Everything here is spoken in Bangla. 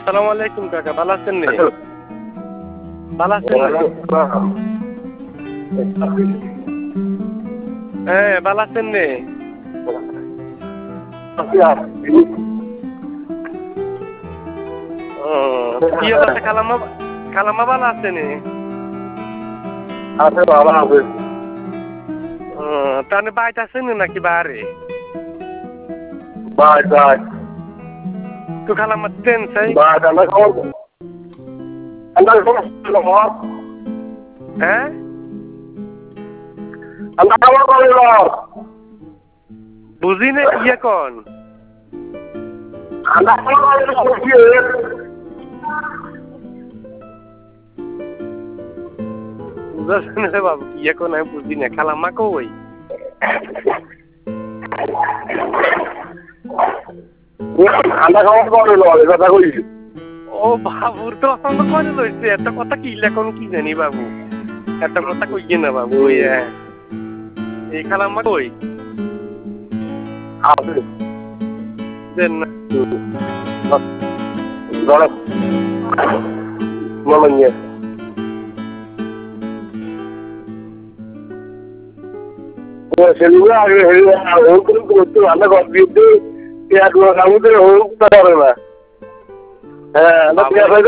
আসসালামু আলাইকুম কাকা, ভালো আছেন নি? ভালো আছেন নি? হ্যাঁ, ভালো আছেন নি? কি অবস্থা খালাম্মা ভালো আছে নি? আছে ভালো আছে। তাহলে বাইতে আছেন নাকি বাড়ি? বাই বাই তো খালাম্মা দেন চাই? বাই আমরা খবর হ্যাঁ? আমরা খবর করিল বুঝি না কি এখন? আমরা খবর করিল বুঝছেন রে বাবু, কি এখন আমি বুঝি না। খালাম্মা কই? আমরা খবর করিল কথা কইছি। ও বাবুর তো অসম্ভ করে লইছে। একটা কথা কি এখন কি জানি বাবু, একটা কথা কই না বাবু। ওই এই খালাম্মা কই? আছে দেন না। ধরো বলেন যে সেগুলো আগে হোম করতে ভালো করতে আমাদের হোম করে না। হ্যাঁ